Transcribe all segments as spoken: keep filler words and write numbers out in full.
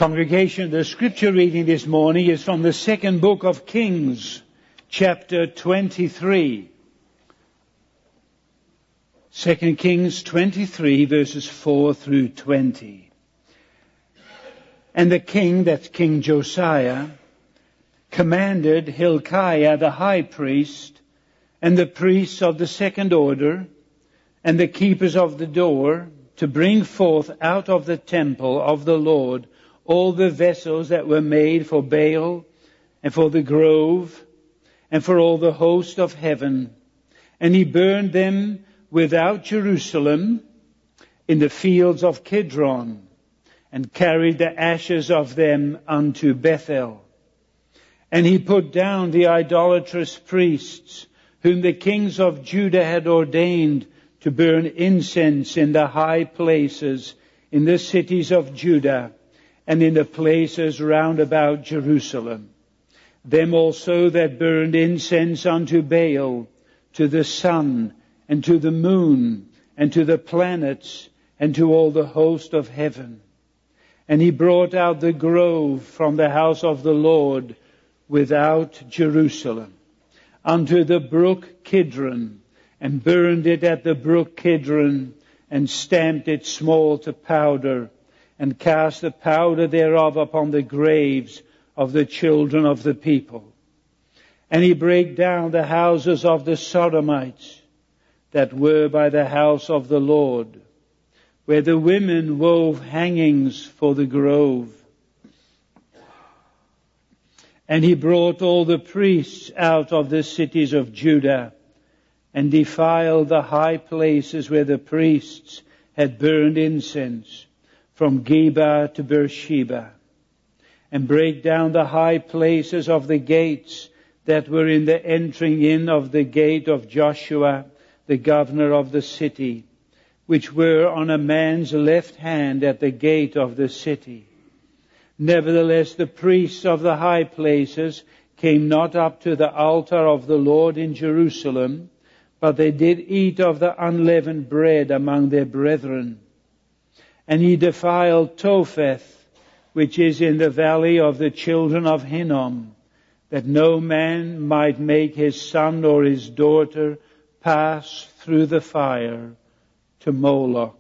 Congregation, the scripture reading this morning is from the second book of Kings, chapter twenty-three. Second Kings twenty-three, verses four through twenty. And the king, that's King Josiah, commanded Hilkiah the high priest, and the priests of the second order, and the keepers of the door, to bring forth out of the temple of the Lord all the vessels that were made for Baal, and for the grove, and for all the host of heaven. And he burned them without Jerusalem, in the fields of Kidron, and carried the ashes of them unto Bethel. And he put down the idolatrous priests, whom the kings of Judah had ordained to burn incense in the high places in the cities of Judah, and in the places round about Jerusalem. Them also that burned incense unto Baal, to the sun, and to the moon, and to the planets, and to all the host of heaven. And he brought out the grove from the house of the Lord without Jerusalem, unto the brook Kidron, and burned it at the brook Kidron, and stamped it small to powder, and cast the powder thereof upon the graves of the children of the people. And he brake down the houses of the Sodomites that were by the house of the Lord, where the women wove hangings for the grove. And he brought all the priests out of the cities of Judah, and defiled the high places where the priests had burned incense, from Geba to Beersheba, and brake down the high places of the gates that were in the entering in of the gate of Joshua, the governor of the city, which were on a man's left hand at the gate of the city. Nevertheless, the priests of the high places came not up to the altar of the Lord in Jerusalem, but they did eat of the unleavened bread among their brethren. And he defiled Topheth, which is in the valley of the children of Hinnom, that no man might make his son or his daughter pass through the fire to Moloch.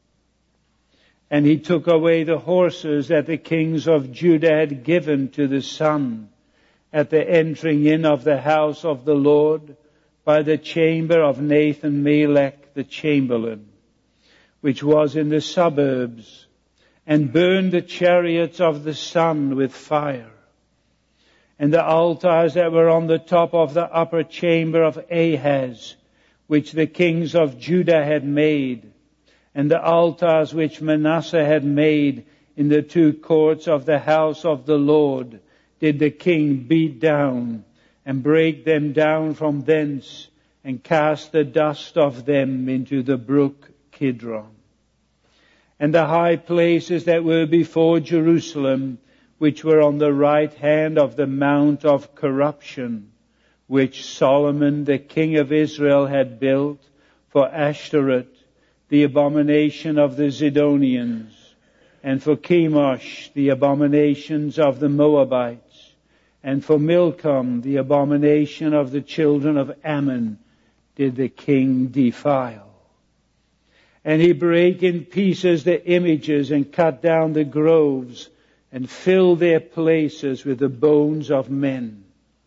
And he took away the horses that the kings of Judah had given to the sun at the entering in of the house of the Lord by the chamber of Nathan-Melech the chamberlain, which was in the suburbs, and burned the chariots of the sun with fire. And the altars that were on the top of the upper chamber of Ahaz, which the kings of Judah had made, and the altars which Manasseh had made in the two courts of the house of the Lord, did the king beat down, and break them down from thence, and cast the dust of them into the brook Kidron. And the high places that were before Jerusalem, which were on the right hand of the mount of corruption, which Solomon the king of Israel had built for Ashtoreth, the abomination of the Zidonians, and for Chemosh, the abominations of the Moabites, and for Milcom, the abomination of the children of Ammon, did the king defile. And he brake in pieces the images, and cut down the groves, and filled their places with the bones of men.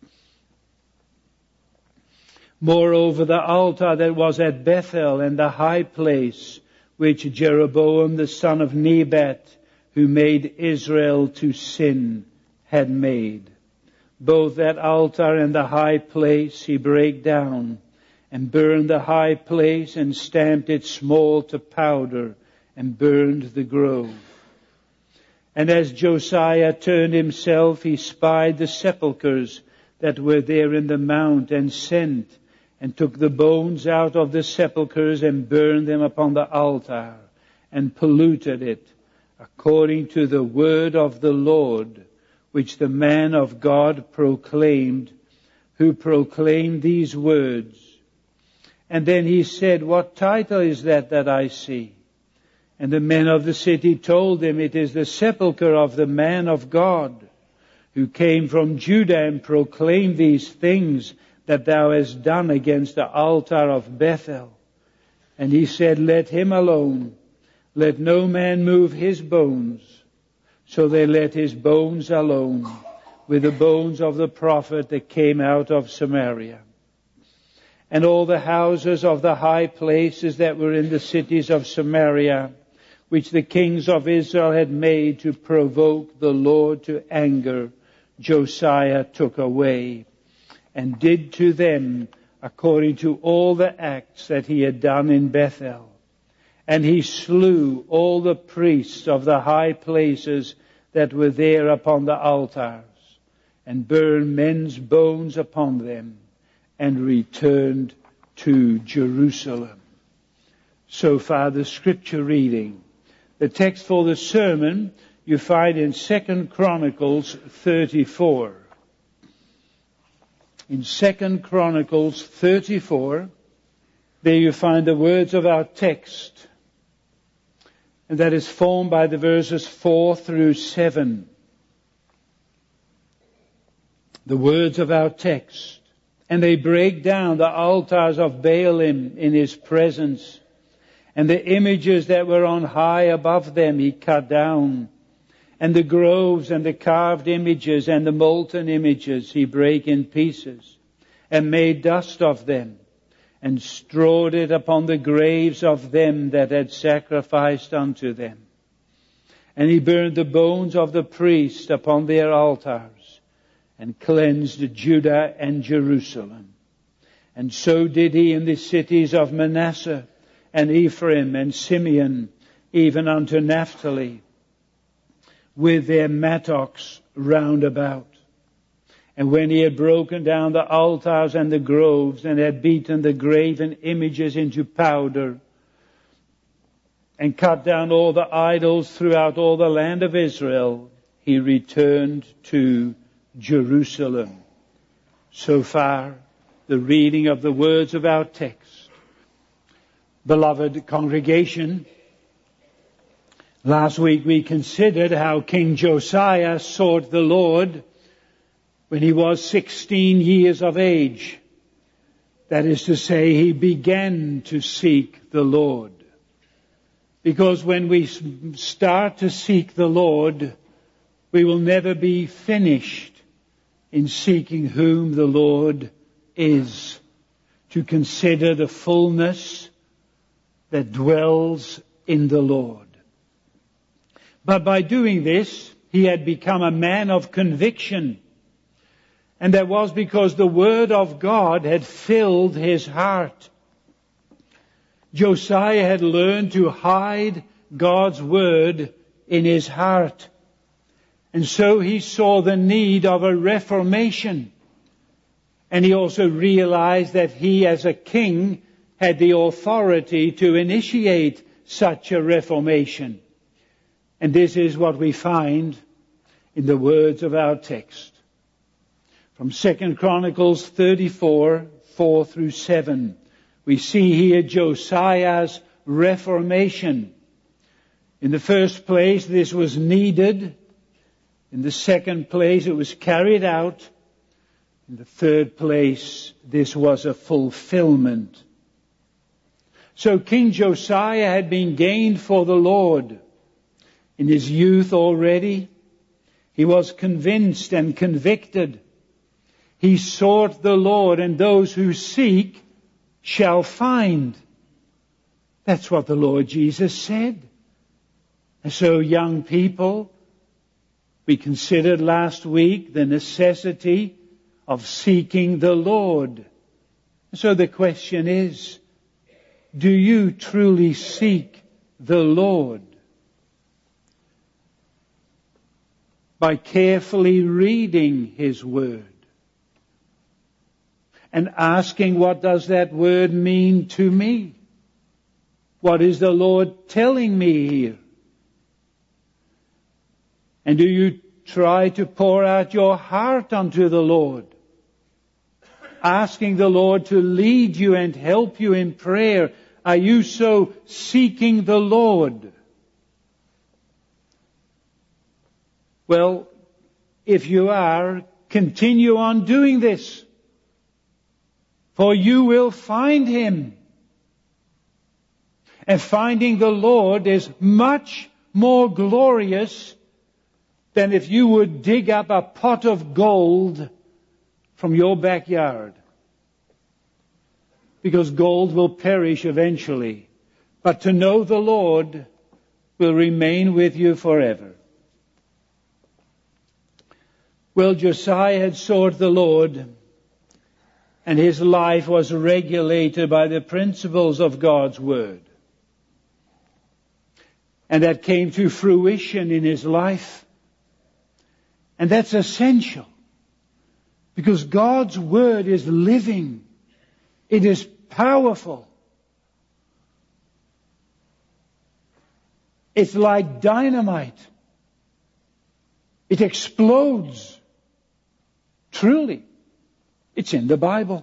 Moreover, the altar that was at Bethel, and the high place which Jeroboam the son of Nebat, who made Israel to sin, had made, both that altar and the high place he brake down, and burned the high place, and stamped it small to powder, and burned the grove. And as Josiah turned himself, he spied the sepulchres that were there in the mount, and sent, and took the bones out of the sepulchres, and burned them upon the altar, and polluted it, according to the word of the Lord, which the man of God proclaimed, who proclaimed these words. And then he said, "What title is that that I see?" And the men of the city told him, "It is the sepulchre of the man of God, who came from Judah and proclaimed these things that thou hast done against the altar of Bethel." And he said, "Let him alone. Let no man move his bones." So they let his bones alone, with the bones of the prophet that came out of Samaria. And all the houses of the high places that were in the cities of Samaria, which the kings of Israel had made to provoke the Lord to anger, Josiah took away, and did to them according to all the acts that he had done in Bethel. And he slew all the priests of the high places that were there upon the altars, and burned men's bones upon them, and returned to Jerusalem. So far the scripture reading. The text for the sermon you find in Second Chronicles thirty-four. In Second Chronicles thirty-four, there you find the words of our text, and that is formed by the verses four through seven. The words of our text. And they break down the altars of Baalim in his presence, and the images that were on high above them he cut down, and the groves and the carved images and the molten images he brake in pieces, and made dust of them, and strewed it upon the graves of them that had sacrificed unto them. And he burned the bones of the priests upon their altars, and cleansed Judah and Jerusalem. And so did he in the cities of Manasseh, and Ephraim, and Simeon, even unto Naphtali, with their mattocks round about. And when he had broken down the altars and the groves, and had beaten the graven images into powder, and cut down all the idols throughout all the land of Israel, he returned to Jerusalem. So far, the reading of the words of our text. Beloved congregation, last week we considered how King Josiah sought the Lord when he was sixteen years of age. That is to say, he began to seek the Lord. Because when we start to seek the Lord, we will never be finished in seeking whom the Lord is, to consider the fullness that dwells in the Lord. But by doing this, he had become a man of conviction. And that was because the Word of God had filled his heart. Josiah had learned to hide God's Word in his heart. And so he saw the need of a reformation. And he also realized that he as a king had the authority to initiate such a reformation. And this is what we find in the words of our text. From Second Chronicles thirty-four, four through seven, we see here Josiah's reformation. In the first place, this was needed. In the second place, it was carried out. In the third place, this was a fulfillment. So King Josiah had been gained for the Lord. In his youth already, he was convinced and convicted. He sought the Lord, and those who seek shall find. That's what the Lord Jesus said. And so, young people, we considered last week the necessity of seeking the Lord. So the question is, do you truly seek the Lord? By carefully reading His Word and asking, what does that Word mean to me? What is the Lord telling me here? And do you try to pour out your heart unto the Lord, asking the Lord to lead you and help you in prayer? Are you so seeking the Lord Well, if you are, continue on doing this, for you will find Him. And finding the Lord is much more glorious than if you would dig up a pot of gold from your backyard. Because gold will perish eventually. But to know the Lord will remain with you forever. Well, Josiah had sought the Lord, and his life was regulated by the principles of God's Word. And that came to fruition in his life. And that's essential. Because God's Word is living. It is powerful. It's like dynamite. It explodes. Truly. It's in the Bible.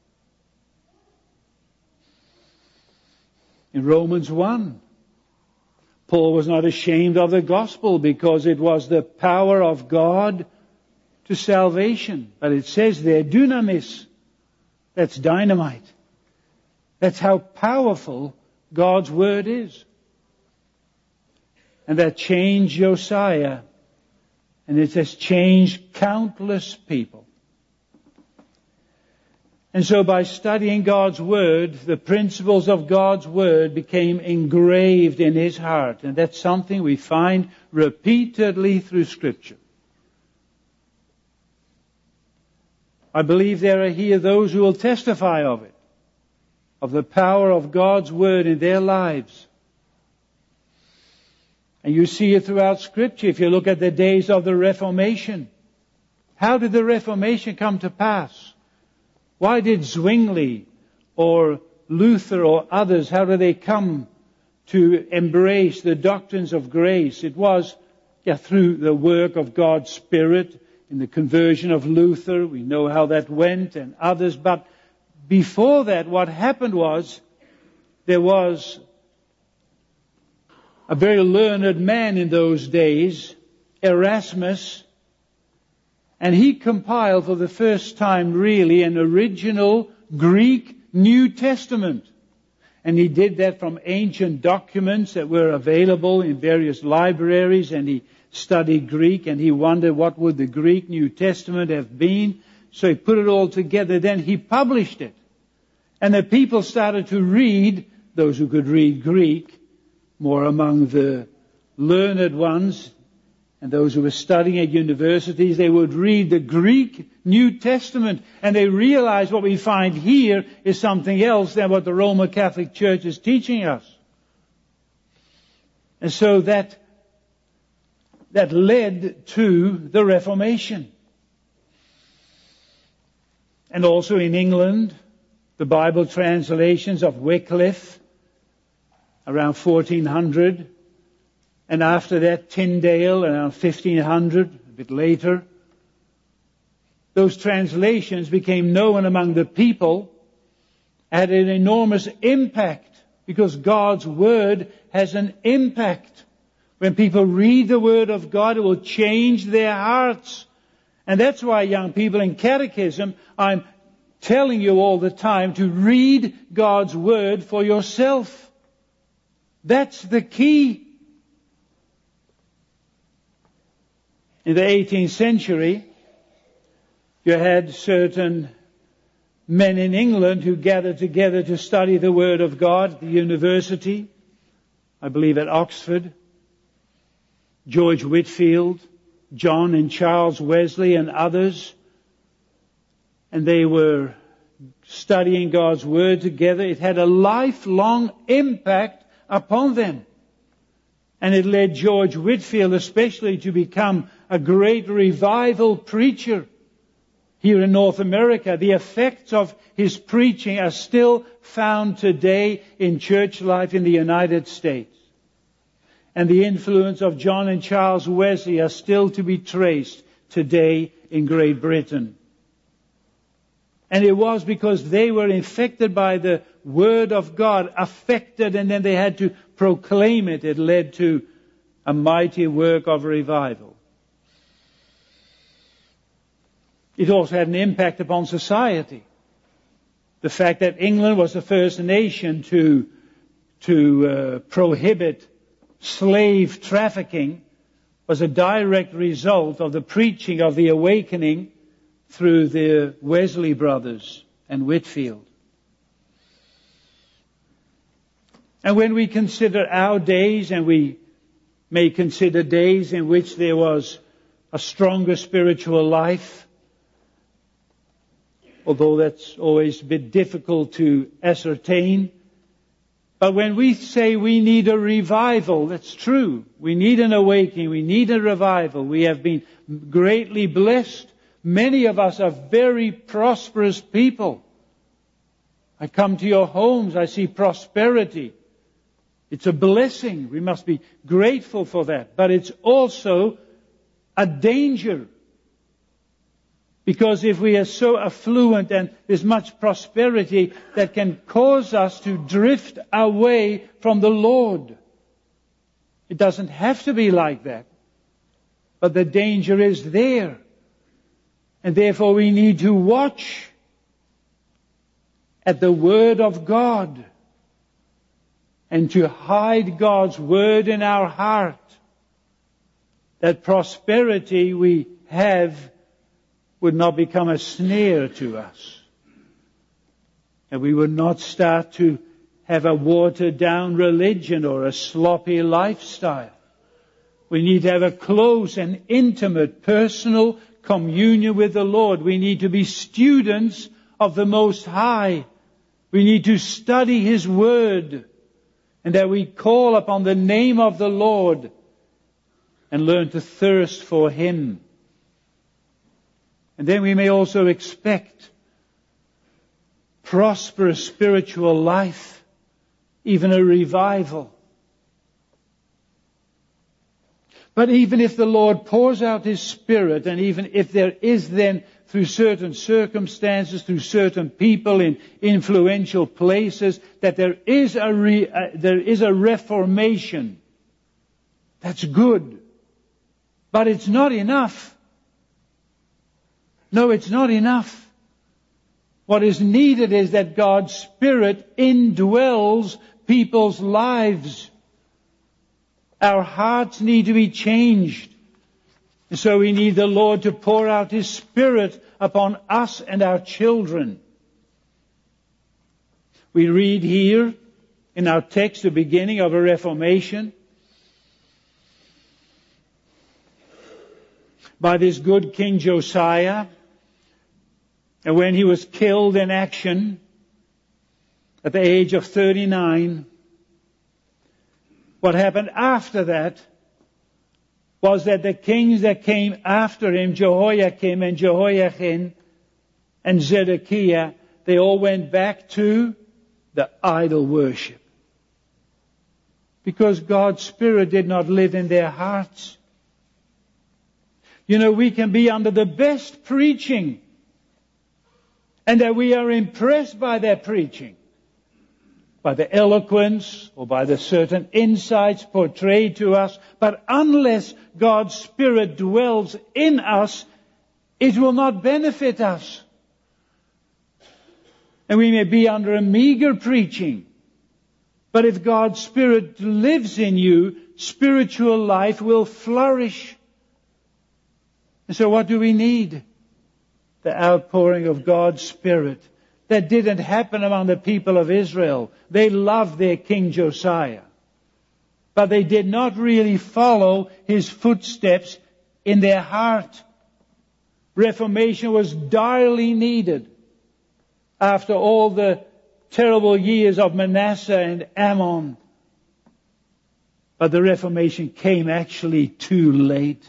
In Romans one, Paul was not ashamed of the gospel because it was the power of God to salvation. But it says there, dunamis. That's dynamite. That's how powerful God's Word is. And that changed Josiah. And it has changed countless people. And so by studying God's Word, the principles of God's Word became engraved in his heart. And that's something we find repeatedly through Scripture. I believe there are here those who will testify of it, of the power of God's Word in their lives. And you see it throughout Scripture. If you look at the days of the Reformation, how did the Reformation come to pass? Why did Zwingli or Luther or others, how did they come to embrace the doctrines of grace? It was yeah, through the work of God's Spirit in the conversion of Luther. We know how that went, and others. But before that, what happened was there was a very learned man in those days, Erasmus, and he compiled for the first time really an original Greek New Testament. And he did that from ancient documents that were available in various libraries, and he studied Greek, and he wondered what would the Greek New Testament have been. So he put it all together, then he published it. And the people started to read, those who could read Greek, more among the learned ones, and those who were studying at universities, they would read the Greek New Testament, and they realized what we find here is something else than what the Roman Catholic Church is teaching us. And so that, that led to the Reformation. And also in England, the Bible translations of Wycliffe, around fourteen hundred, and after that Tyndale around fifteen hundred, a bit later. Those translations became known among the people, had an enormous impact, because God's Word has an impact. When people read the Word of God, it will change their hearts. And that's why, young people, in catechism, I'm telling you all the time to read God's Word for yourself. That's the key. In the eighteenth century, you had certain men in England who gathered together to study the Word of God at the university, I believe at Oxford. George Whitefield, John and Charles Wesley and others. And they were studying God's Word together. It had a lifelong impact upon them. And it led George Whitefield especially to become a great revival preacher here in North America. The effects of his preaching are still found today in church life in the United States. And the influence of John and Charles Wesley are still to be traced today in Great Britain. And it was because they were infected by the Word of God, affected, and then they had to proclaim it. It led to a mighty work of revival. It also had an impact upon society. The fact that England was the first nation to, to uh, prohibit slave trafficking was a direct result of the preaching of the awakening through the Wesley brothers and Whitefield. And when we consider our days, and we may consider days in which there was a stronger spiritual life, although that's always a bit difficult to ascertain. But when we say we need a revival, that's true. We need an awakening. We need a revival. We have been greatly blessed. Many of us are very prosperous people. I come to your homes, I see prosperity. It's a blessing. We must be grateful for that. But it's also a danger. Because if we are so affluent and there's much prosperity, that can cause us to drift away from the Lord. It doesn't have to be like that. But the danger is there. And therefore we need to watch at the Word of God and to hide God's Word in our heart. That prosperity we have would not become a snare to us. And we would not start to have a watered down religion or a sloppy lifestyle. We need to have a close and intimate personal communion with the Lord. We need to be students of the Most High. We need to study His Word, and that we call upon the name of the Lord and learn to thirst for Him. And then we may also expect prosperous spiritual life, even a revival. But even if the Lord pours out His Spirit, and even if there is then, through certain circumstances, through certain people in influential places, that there is a re, uh, there is a reformation, that's good. But it's not enough. No, it's not enough. What is needed is that God's Spirit indwells people's lives. Our hearts need to be changed. And so we need the Lord to pour out His Spirit upon us and our children. We read here in our text the beginning of a reformation. By this good King Josiah, and when he was killed in action at the age of thirty-nine, what happened after that was that the kings that came after him, Jehoiakim and Jehoiachin and Zedekiah, they all went back to the idol worship. Because God's Spirit did not live in their hearts. You know, we can be under the best preaching, and that we are impressed by their preaching, by the eloquence or by the certain insights portrayed to us. But unless God's Spirit dwells in us, it will not benefit us. And we may be under a meager preaching, but if God's Spirit lives in you, spiritual life will flourish. And so what do we need? The outpouring of God's Spirit. That didn't happen among the people of Israel. They loved their King Josiah. But they did not really follow his footsteps in their heart. Reformation was direly needed after all the terrible years of Manasseh and Ammon. But the Reformation came actually too late.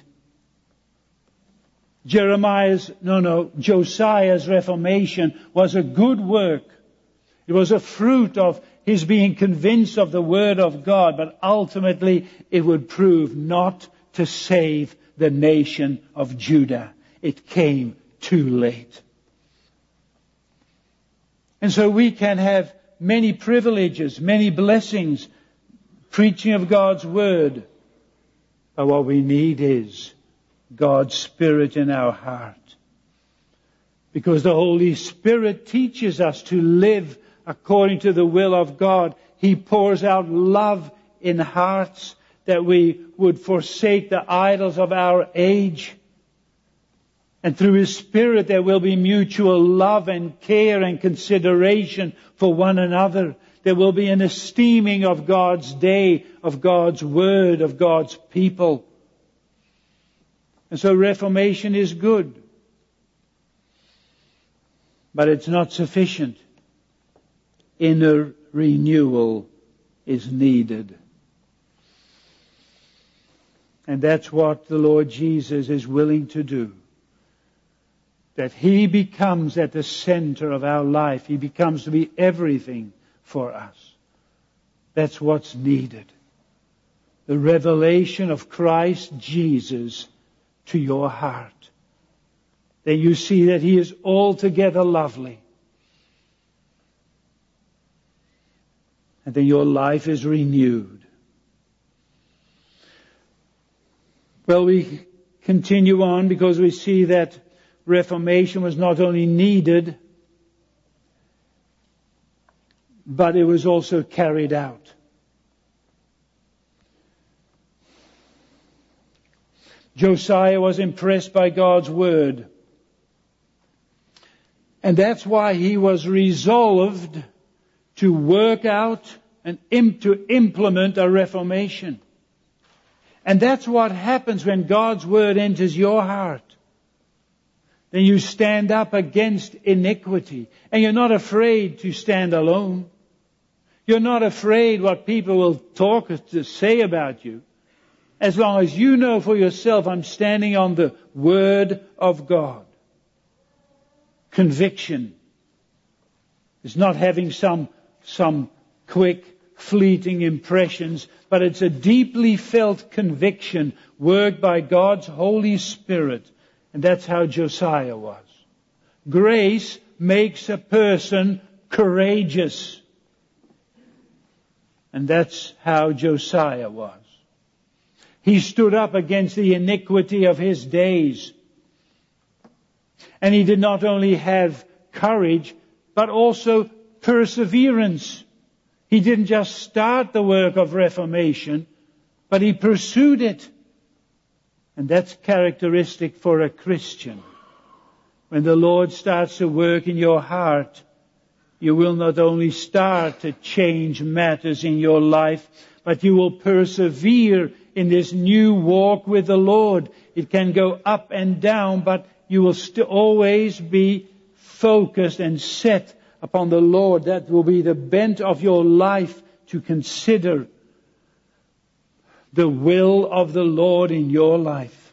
Jeremiah's, no, no, Josiah's reformation was a good work. It was a fruit of his being convinced of the Word of God, but ultimately it would prove not to save the nation of Judah. It came too late. And so we can have many privileges, many blessings, preaching of God's Word, but what we need is God's Spirit in our heart. Because the Holy Spirit teaches us to live according to the will of God. He pours out love in hearts that we would forsake the idols of our age. And through His Spirit there will be mutual love and care and consideration for one another. There will be an esteeming of God's day, of God's Word, of God's people. And so Reformation is good. But it's not sufficient. Inner renewal is needed. And that's what the Lord Jesus is willing to do. That He becomes at the center of our life. He becomes to be everything for us. That's what's needed. The revelation of Christ Jesus to your heart. Then you see that He is altogether lovely. And then your life is renewed. Well, we continue on because we see that Reformation was not only needed, but it was also carried out. Josiah was impressed by God's Word. And that's why he was resolved to work out and to implement a reformation. And that's what happens when God's Word enters your heart. Then you stand up against iniquity. And you're not afraid to stand alone. You're not afraid what people will talk to say about you. As long as you know for yourself, I'm standing on the Word of God. Conviction is not having some, some quick, fleeting impressions, but it's a deeply felt conviction worked by God's Holy Spirit. And that's how Josiah was. Grace makes a person courageous. And that's how Josiah was. He stood up against the iniquity of his days. And he did not only have courage, but also perseverance. He didn't just start the work of reformation, but he pursued it. And that's characteristic for a Christian. When the Lord starts to work in your heart, you will not only start to change matters in your life, but you will persevere in this new walk with the Lord. It can go up and down, but you will still always be focused and set upon the Lord. That will be the bent of your life, to consider the will of the Lord in your life.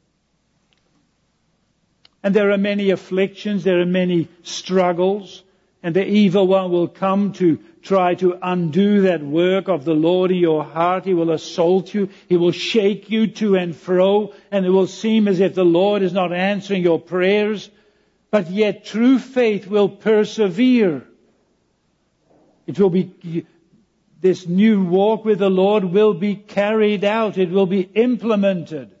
And there are many afflictions, there are many struggles, and the evil one will come to try to undo that work of the Lord in your heart. He will assault you. He will shake you to and fro, and it will seem as if the Lord is not answering your prayers. But yet true faith will persevere. It will be, this new walk with the Lord will be carried out. It will be implemented.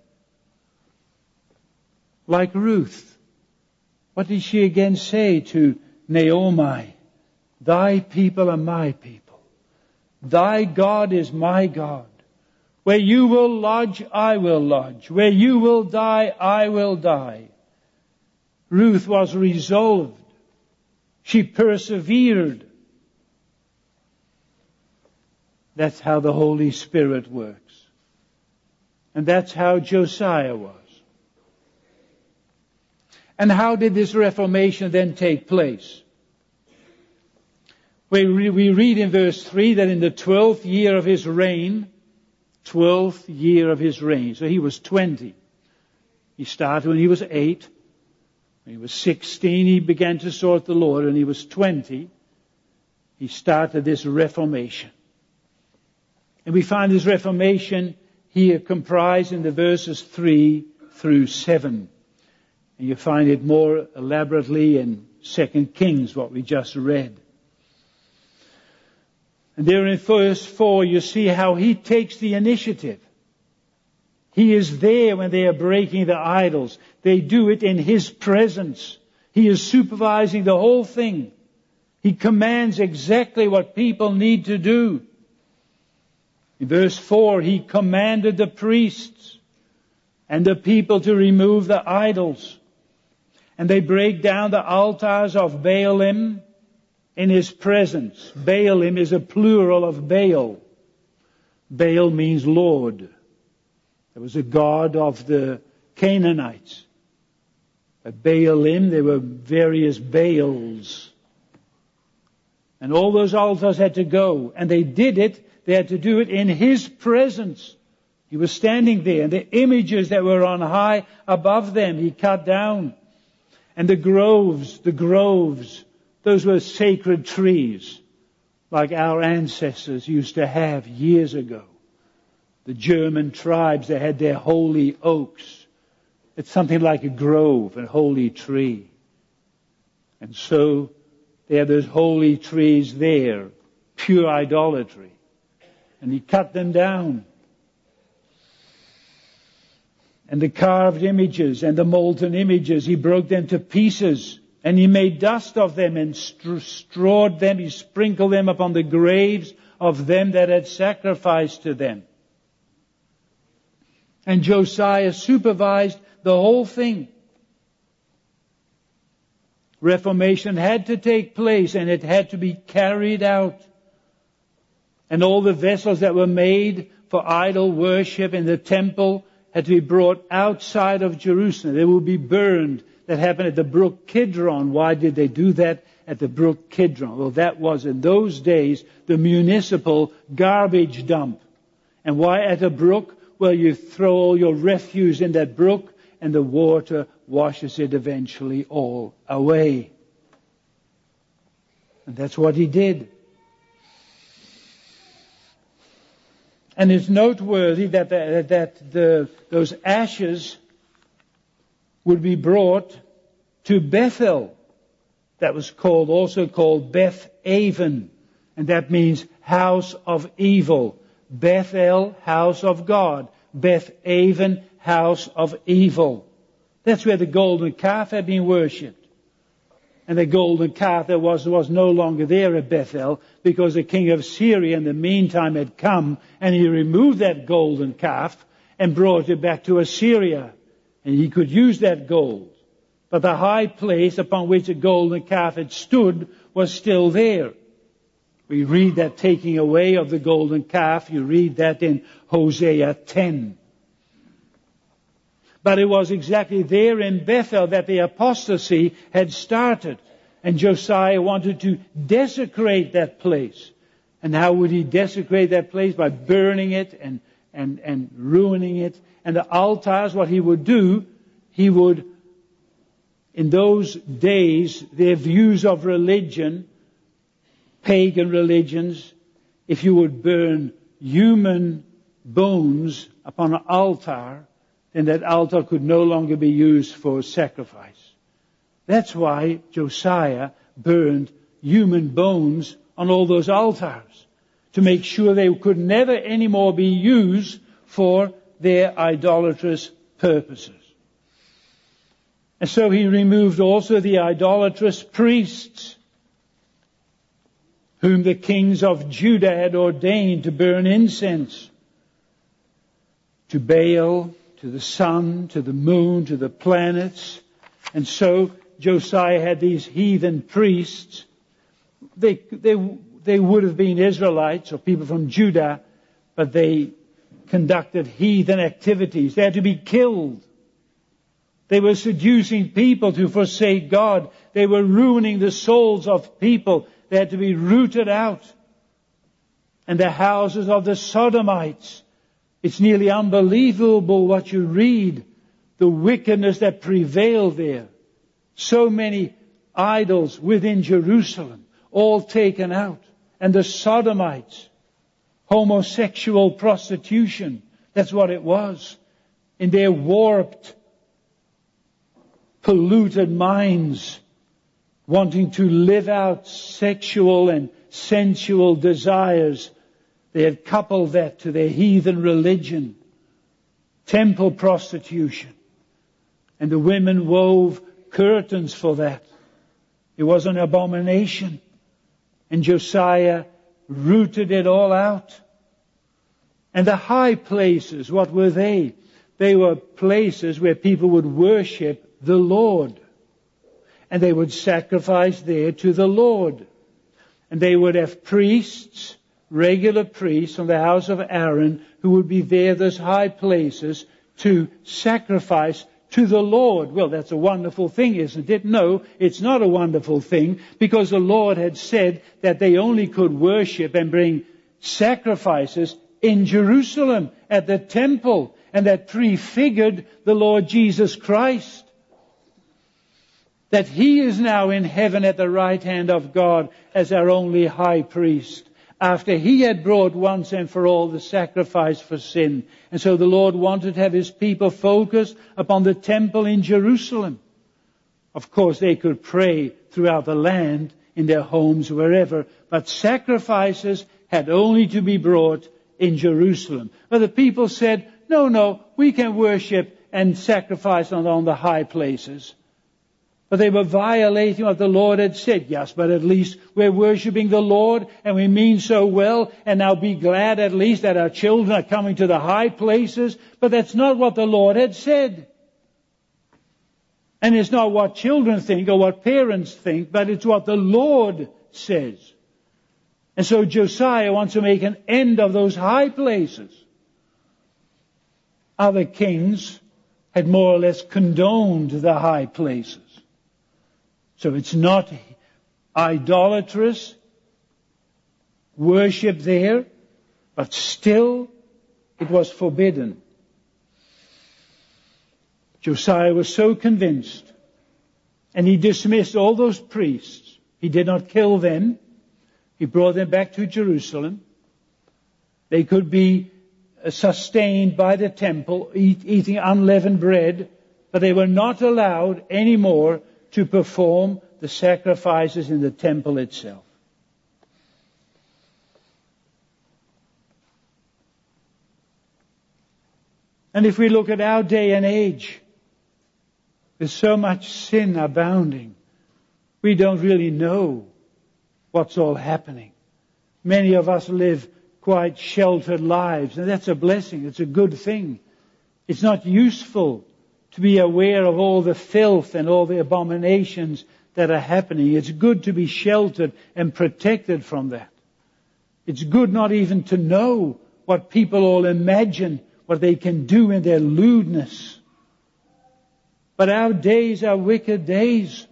Like Ruth. What did she again say to Naomi? Thy people are my people. Thy God is my God. Where you will lodge, I will lodge. Where you will die, I will die. Ruth was resolved. She persevered. That's how the Holy Spirit works. And that's how Josiah was. And how did this Reformation then take place? We, re- we read in verse three that in the twelfth year of his reign, twelfth year of his reign, so he was twenty. He started when he was eight. When he was sixteen, he began to sought the Lord. When he was twenty, he started this Reformation. And we find this Reformation here comprised in the verses three through seven. And you find it more elaborately in Second Kings, what we just read. And there in verse four, you see how he takes the initiative. He is there when they are breaking the idols. They do it in his presence. He is supervising the whole thing. He commands exactly what people need to do. In verse four, he commanded the priests and the people to remove the idols. And they break down the altars of Baalim in his presence. Baalim is a plural of Baal. Baal means Lord. There was a god of the Canaanites. At Baalim, there were various Baals. And all those altars had to go. And they did it. They had to do it in his presence. He was standing there. And the images that were on high above them, he cut down. And the groves, the groves, those were sacred trees, like our ancestors used to have years ago. The German tribes, they had their holy oaks. It's something like a grove, a holy tree. And so they had those holy trees there, pure idolatry. And he cut them down. And the carved images and the molten images, he broke them to pieces. And he made dust of them and strawed them. He sprinkled them upon the graves of them that had sacrificed to them. And Josiah supervised the whole thing. Reformation had to take place and it had to be carried out. And all the vessels that were made for idol worship in the temple had to be brought outside of Jerusalem. They would be burned. That happened at the brook Kidron. Why did they do that at the brook Kidron? Well, that was in those days the municipal garbage dump. And why at a brook? Well, you throw all your refuse in that brook and the water washes it eventually all away. And that's what he did. And it's noteworthy that, the, that the, those ashes would be brought to Bethel. That was called, also called Beth Aven. And that means house of evil. Bethel, house of God. Beth Aven, house of evil. That's where the golden calf had been worshipped. And the golden calf that was, was no longer there at Bethel because the king of Syria in the meantime had come and he removed that golden calf and brought it back to Assyria. And he could use that gold. But the high place upon which the golden calf had stood was still there. We read that taking away of the golden calf. You read that in Hosea ten. But it was exactly there in Bethel that the apostasy had started. And Josiah wanted to desecrate that place. And how would he desecrate that place? By burning it and, and, and ruining it. And the altars, what he would do, he would, in those days, their views of religion, pagan religions, if you would burn human bones upon an altar, then that altar could no longer be used for sacrifice. That's why Josiah burned human bones on all those altars, to make sure they could never anymore be used for their idolatrous purposes. And so he removed also the idolatrous priests, whom the kings of Judah had ordained to burn incense to Baal, to the sun, to the moon, to the planets. And so Josiah had these heathen priests. They, they, they would have been Israelites or people from Judah, but they conducted heathen activities. They had to be killed. They were seducing people to forsake God. They were ruining the souls of people. They had to be rooted out. And the houses of the Sodomites. It's nearly unbelievable what you read. The wickedness that prevailed there. So many idols within Jerusalem. All taken out. And the Sodomites. Homosexual prostitution. That's what it was. In their warped, polluted minds, wanting to live out sexual and sensual desires, they had coupled that to their heathen religion, temple prostitution. And the women wove curtains for that. It was an abomination. And Josiah rooted it all out. And the high places, what were they? They were places where people would worship the Lord. And they would sacrifice there to the Lord. And they would have priests, regular priests from the house of Aaron, who would be there, those high places, to sacrifice to the Lord. Well, that's a wonderful thing, isn't it? No, it's not a wonderful thing, because the Lord had said that they only could worship and bring sacrifices in Jerusalem, at the temple, and that prefigured the Lord Jesus Christ. That He is now in heaven at the right hand of God as our only high priest, after He had brought once and for all the sacrifice for sin. And so the Lord wanted to have His people focus upon the temple in Jerusalem. Of course, they could pray throughout the land, in their homes, wherever, but sacrifices had only to be brought in Jerusalem. But the people said, no, no, we can worship and sacrifice on, on the high places. But they were violating what the Lord had said. Yes, but at least we're worshiping the Lord, and we mean so well, and now be glad at least that our children are coming to the high places. But that's not what the Lord had said. And it's not what children think or what parents think, but it's what the Lord says. And so Josiah wants to make an end of those high places. Other kings had more or less condoned the high places. So it's not idolatrous worship there, but still it was forbidden. Josiah was so convinced, and he dismissed all those priests. He did not kill them. He brought them back to Jerusalem. They could be sustained by the temple, eat, eating unleavened bread, but they were not allowed anymore to perform the sacrifices in the temple itself. And if we look at our day and age, there's so much sin abounding. We don't really know what's all happening. Many of us live quite sheltered lives, and that's a blessing. It's a good thing. It's not useful to be aware of all the filth and all the abominations that are happening. It's good to be sheltered and protected from that. It's good not even to know what people all imagine, what they can do in their lewdness. But our days are wicked days.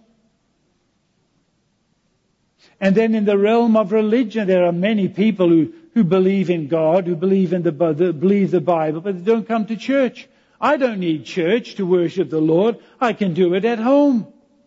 And then in the realm of religion, there are many people who, who believe in God, who believe in the, believe the Bible, but they don't come to church. I don't need church to worship the Lord. I can do it at home.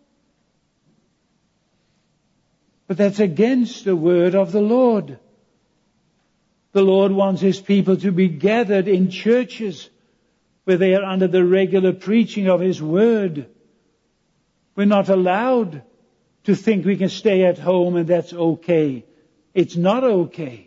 But that's against the word of the Lord. The Lord wants His people to be gathered in churches where they are under the regular preaching of His word. We're not allowed to think we can stay at home and that's okay. It's not okay.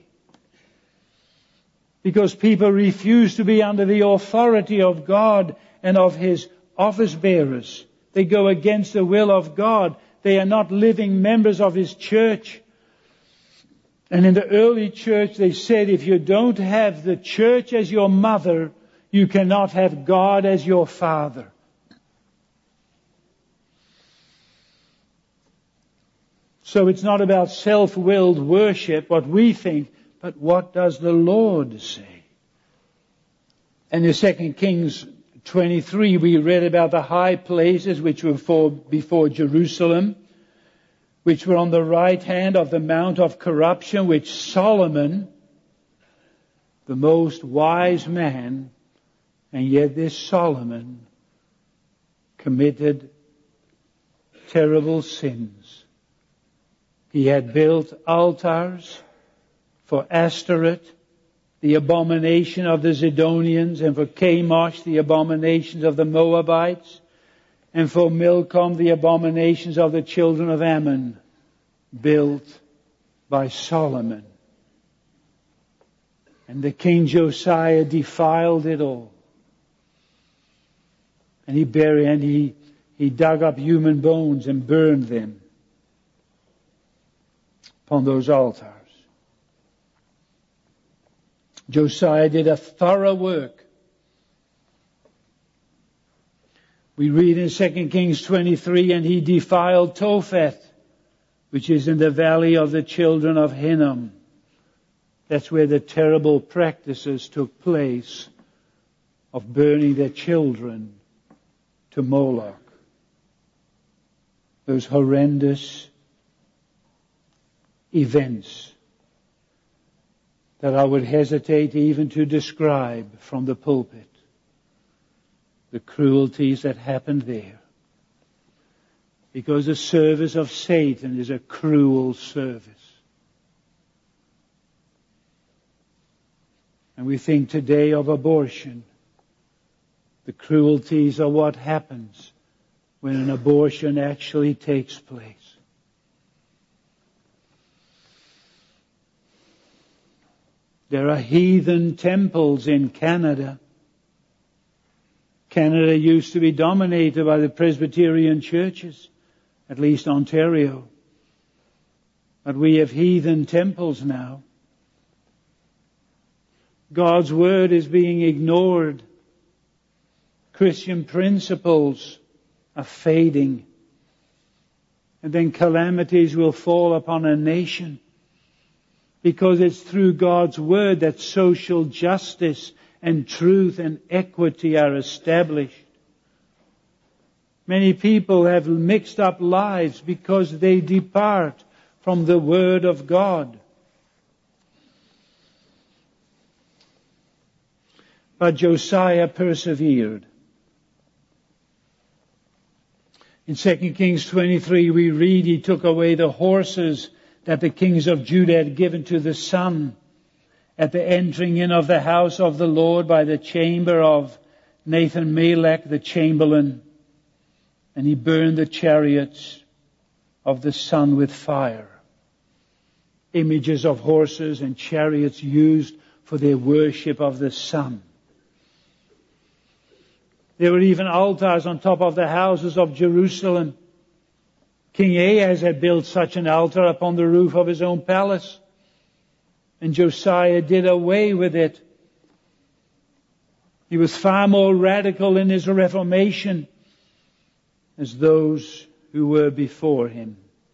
Because people refuse to be under the authority of God and of His office bearers. They go against the will of God. They are not living members of His church. And in the early church they said, if you don't have the church as your mother, you cannot have God as your father. So it's not about self-willed worship, what we think, but what does the Lord say? And in Second Kings twenty-three, we read about the high places which were for, before Jerusalem, which were on the right hand of the Mount of Corruption, which Solomon, the most wise man, and yet this Solomon committed terrible sins. He had built altars for Ashtoreth, the abomination of the Zidonians, and for Chemosh, the abominations of the Moabites, and for Milcom, the abominations of the children of Ammon, built by Solomon. And the king Josiah defiled it all. And he buried, and he, he dug up human bones and burned them upon those altars. Josiah did a thorough work. We read in Second Kings twenty-three, and he defiled Topheth, which is in the valley of the children of Hinnom. That's where the terrible practices took place of burning their children to Moloch. Those horrendous events that I would hesitate even to describe from the pulpit. The cruelties that happened there. Because the service of Satan is a cruel service. And we think today of abortion. The cruelties are what happens when an abortion actually takes place. There are heathen temples in Canada. Canada used to be dominated by the Presbyterian churches, at least Ontario. But we have heathen temples now. God's word is being ignored. Christian principles are fading. And then calamities will fall upon a nation. Because it's through God's word that social justice and truth and equity are established. Many people have mixed up lives because they depart from the Word of God. But Josiah persevered. In Second Kings twenty-three we read he took away the horses that the kings of Judah had given to the sun at the entering in of the house of the Lord by the chamber of Nathan-Melech the chamberlain. And he burned the chariots of the sun with fire. Images of horses and chariots used for their worship of the sun. There were even altars on top of the houses of Jerusalem. King Ahaz had built such an altar upon the roof of his own palace. And Josiah did away with it. He was far more radical in his reformation as those who were before him.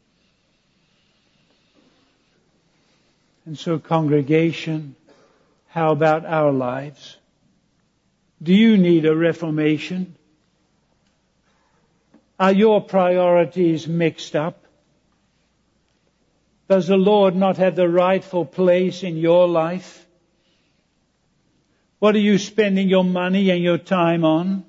And so, congregation, how about our lives? Do you need a reformation? Are your priorities mixed up? Does the Lord not have the rightful place in your life? What are you spending your money and your time on?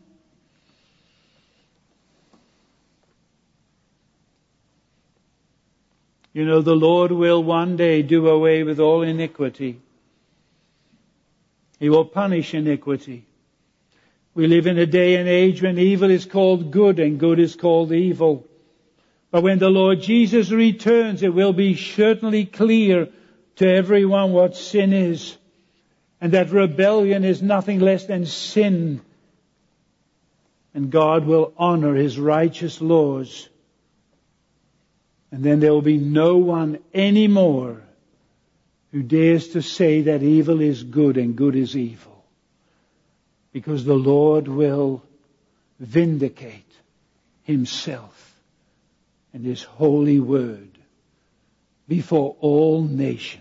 You know, the Lord will one day do away with all iniquity. He will punish iniquity. We live in a day and age when evil is called good and good is called evil. But when the Lord Jesus returns, it will be certainly clear to everyone what sin is. And that rebellion is nothing less than sin. And God will honor His righteous laws. And then there will be no one anymore who dares to say that evil is good and good is evil. Because the Lord will vindicate Himself and His holy word before all nations.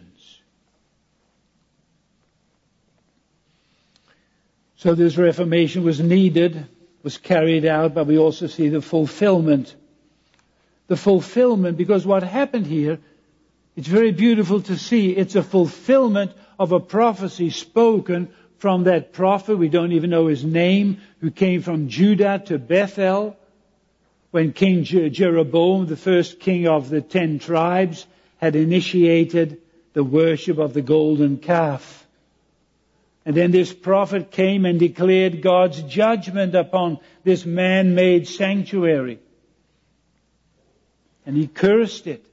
So this reformation was needed, was carried out, but we also see the fulfillment. The fulfillment, because what happened here, it's very beautiful to see. It's a fulfillment of a prophecy spoken from that prophet, we don't even know his name, who came from Judah to Bethel, when King Jeroboam, the first king of the ten tribes, had initiated the worship of the golden calf. And then this prophet came and declared God's judgment upon this man-made sanctuary. And he cursed it.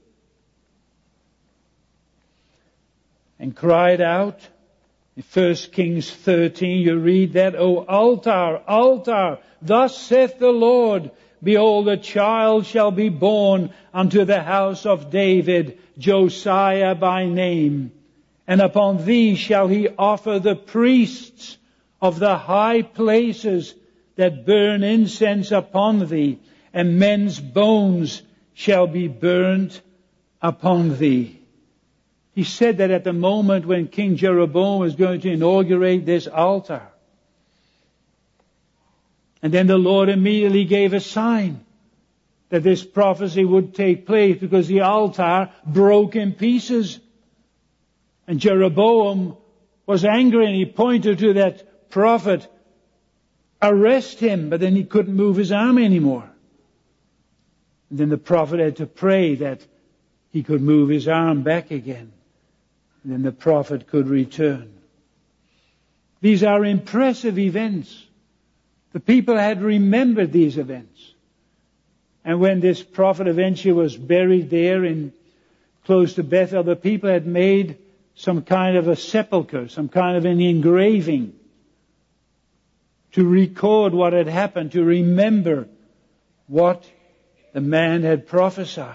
And cried out. In First Kings thirteen, you read that, O altar, altar, thus saith the Lord, behold, a child shall be born unto the house of David, Josiah by name. And upon thee shall he offer the priests of the high places that burn incense upon thee, and men's bones shall be burnt upon thee. He said that at the moment when King Jeroboam was going to inaugurate this altar. And then the Lord immediately gave a sign that this prophecy would take place, because the altar broke in pieces. And Jeroboam was angry, and he pointed to that prophet, arrest him, but then he couldn't move his arm anymore. And then the prophet had to pray that he could move his arm back again. And then the prophet could return. These are impressive events. The people had remembered these events. And when this prophet eventually was buried there in close to Bethel, the people had made some kind of a sepulchre, some kind of an engraving to record what had happened, to remember what the man had prophesied.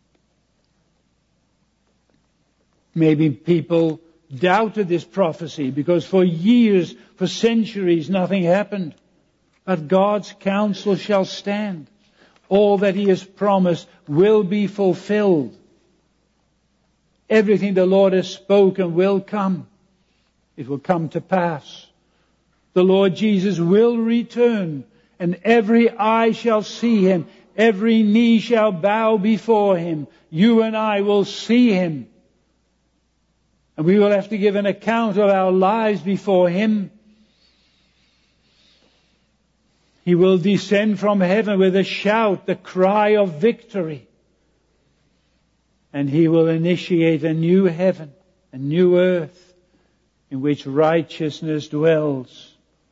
Maybe people doubted this prophecy because for years, for centuries, nothing happened. But God's counsel shall stand. All that He has promised will be fulfilled. Everything the Lord has spoken will come. It will come to pass. The Lord Jesus will return, and every eye shall see Him. Every knee shall bow before Him. You and I will see Him. And we will have to give an account of our lives before Him. He will descend from heaven with a shout, the cry of victory. And He will initiate a new heaven, a new earth, in which righteousness dwells.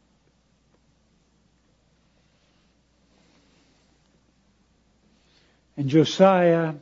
And Josiah,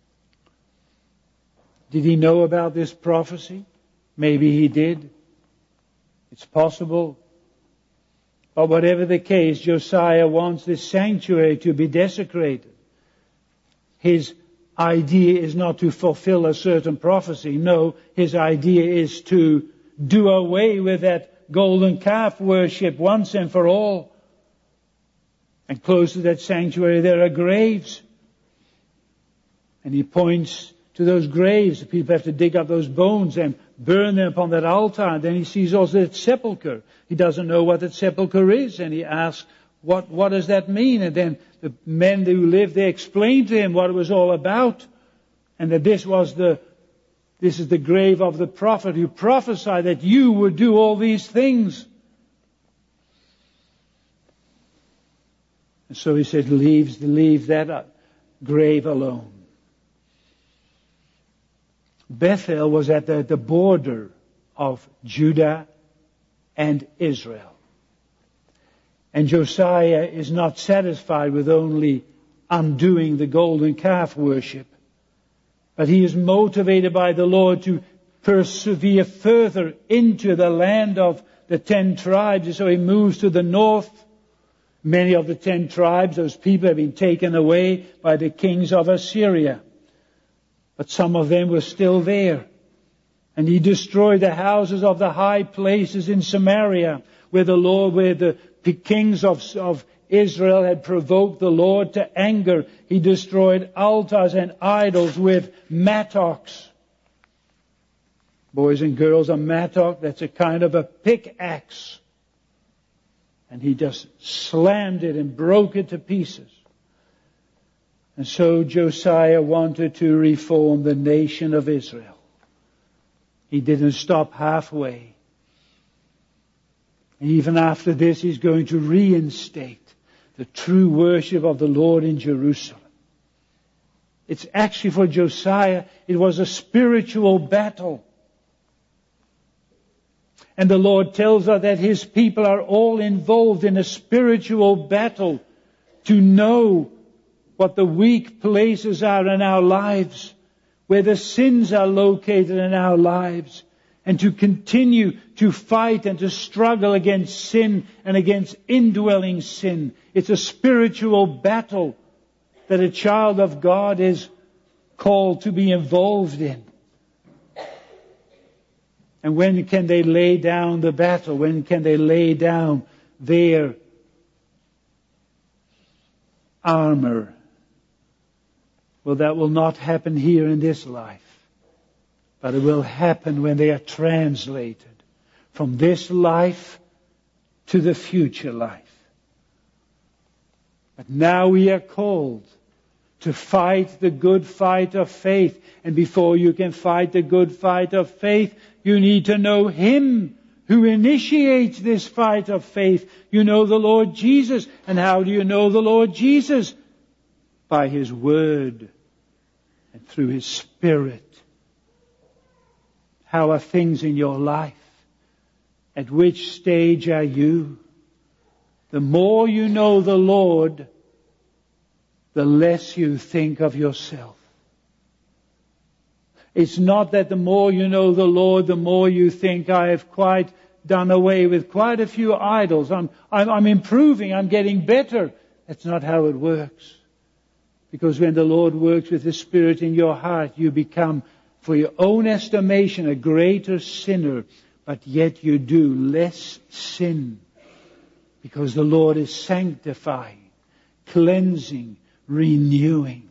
did he know about this prophecy? Maybe he did. It's possible. But whatever the case, Josiah wants this sanctuary to be desecrated. His idea is not to fulfill a certain prophecy. No, his idea is to do away with that golden calf worship once and for all. And close to that sanctuary there are graves. And he points to those graves. The people have to dig up those bones and burn them upon that altar. And then he sees also that sepulchre. He doesn't know what that sepulchre is. And he asks, what, what does that mean? And then the men who lived there explained to him what it was all about. And that this was the, this is the grave of the prophet who prophesied that you would do all these things. And so he said, leave, leave that grave alone. Bethel was at the, the border of Judah and Israel. And Josiah is not satisfied with only undoing the golden calf worship, but he is motivated by the Lord to persevere further into the land of the ten tribes. And so he moves to the north. Many of the ten tribes, those people have been taken away by the kings of Assyria. But some of them were still there. And he destroyed the houses of the high places in Samaria, where the Lord, where the kings of, of Israel had provoked the Lord to anger. He destroyed altars and idols with mattocks. Boys and girls, a mattock, that's a kind of a pickaxe. And he just slammed it and broke it to pieces. And so Josiah wanted to reform the nation of Israel. He didn't stop halfway. Even after this, he's going to reinstate the true worship of the Lord in Jerusalem. It's actually for Josiah, it was a spiritual battle. And the Lord tells us that His people are all involved in a spiritual battle to know what the weak places are in our lives, where the sins are located in our lives, and to continue to fight and to struggle against sin and against indwelling sin. It's a spiritual battle that a child of God is called to be involved in. And when can they lay down the battle? When can they lay down their armor? Well, that will not happen here in this life. But it will happen when they are translated from this life to the future life. But now we are called to fight the good fight of faith. And before you can fight the good fight of faith, you need to know Him who initiates this fight of faith. You know the Lord Jesus. And how do you know the Lord Jesus? By His Word and through His Spirit. How are things in your life? At which stage are you? The more you know the Lord, the less you think of yourself. It's not that the more you know the Lord, the more you think, I have quite done away with quite a few idols. I'm, I'm, I'm improving, I'm getting better. That's not how it works. Because when the Lord works with the Spirit in your heart, you become, for your own estimation, a greater sinner, but yet you do less sin. Because the Lord is sanctifying, cleansing, renewing.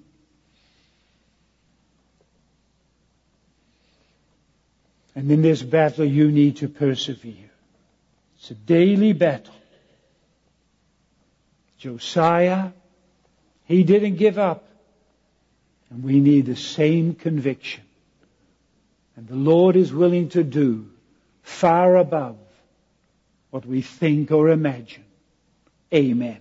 And in this battle you need to persevere. It's a daily battle. Josiah, he didn't give up. And we need the same conviction. And the Lord is willing to do far above what we think or imagine. Amen.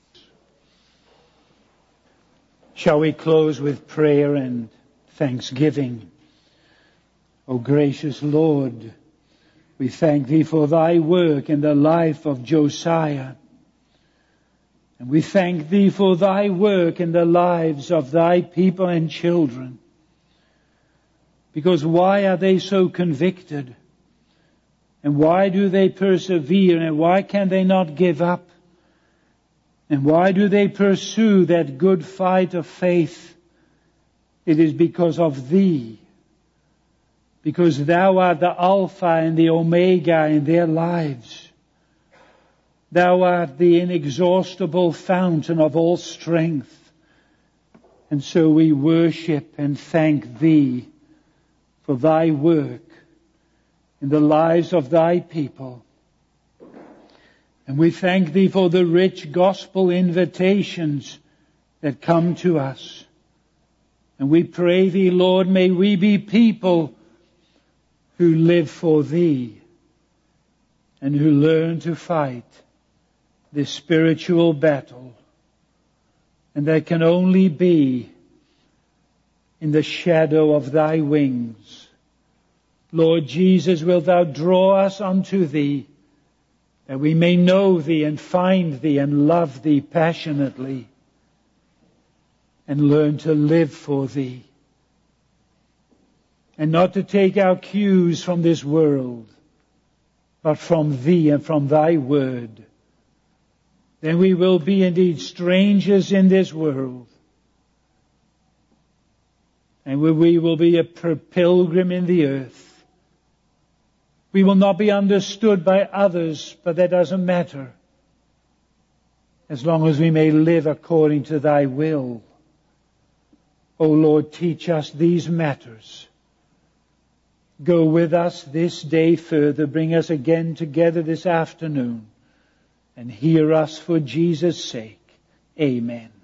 Shall we close with prayer and thanksgiving? O gracious Lord, we thank Thee for Thy work in the life of Josiah. And we thank Thee for Thy work in the lives of Thy people and children. Because why are they so convicted? And why do they persevere? And why can they not give up? And why do they pursue that good fight of faith? It is because of Thee. Because Thou art the Alpha and the Omega in their lives. Thou art the inexhaustible fountain of all strength. And so we worship and thank Thee for Thy work in the lives of Thy people. And we thank Thee for the rich gospel invitations that come to us. And we pray Thee, Lord, may we be people who live for Thee and who learn to fight this spiritual battle. And that can only be in the shadow of Thy wings. Lord Jesus, wilt Thou draw us unto Thee, that we may know Thee and find Thee and love Thee passionately and learn to live for Thee. And not to take our cues from this world, but from Thee and from Thy Word. Then we will be indeed strangers in this world. And we will be a pilgrim in the earth. We will not be understood by others, but that doesn't matter. As long as we may live according to Thy will. O Lord, teach us these matters. Go with us this day further. Bring us again together this afternoon. And hear us for Jesus' sake. Amen.